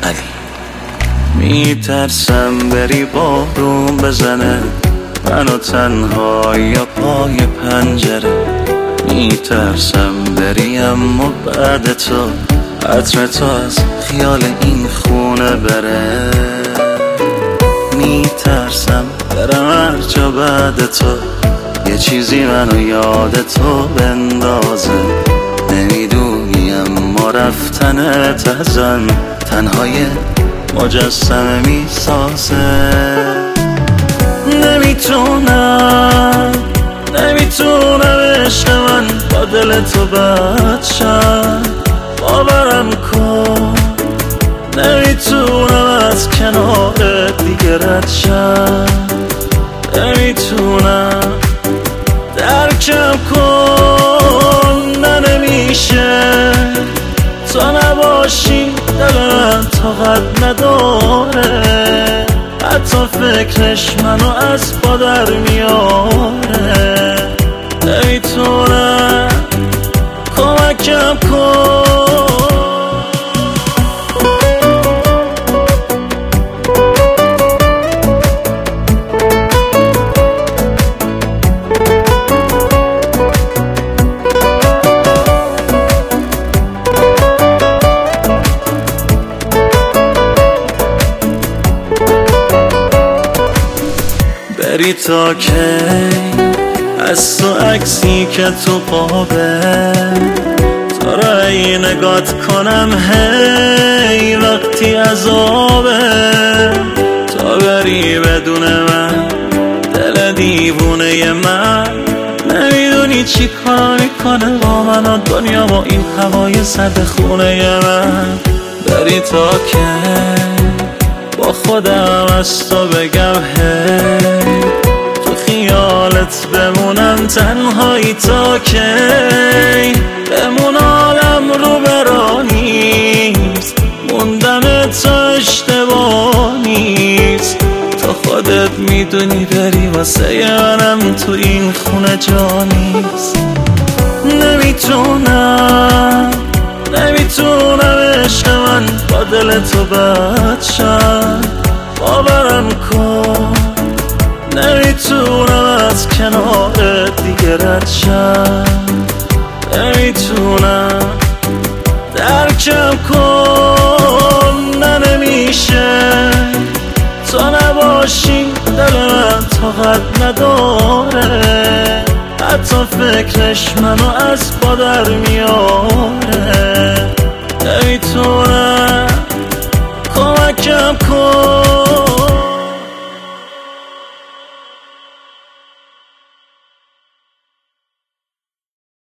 میترسم بری بارون بزنه منو تنها یا پای پنجره، میترسم بری اما بعد تو عطر تو از خیال این خونه بره، میترسم برم هر جا بعد تو یه چیزی منو یاد تو بندازه، نمیدونی اما رفتنت ازم تنهای مجسمه میسازه. نمیتونم عشق من با دل تو بد شم، باورم کن نمیتونم از کنارت دیگه رد شم، نمیتونم درکم کن، نمیشه تو نباشی دل من طاقت نداره، حتی فکرش منو از پا در میاره، نمیتونم کمکم کن. بری تا کی از تو عکسی که تو قابه تو را ای نگات کنم هی وقتی عذابه، تا بری بدون من دل دیوونه من نمیدونی چی کار میکنه با من و دنیا با این هوای سرد خونه من. بری تا کی با خودم از تو بگم هی تو خیالت بمونم تنهایی تا کی، بمون عالم رو برا نیست، موندن تو اشتباه نیست، تو خودت میدونی بری واسه منم تو این خونه جا نیست. نمیتونم عشق من با دل تو بد شم، باورم کن نمیتونم از کنارت دیگه رد شم، نمیتونم درکم کن، نمیشه تو نباشی دل من طاقت نداره، حتی فکرش منو از پا در میاره،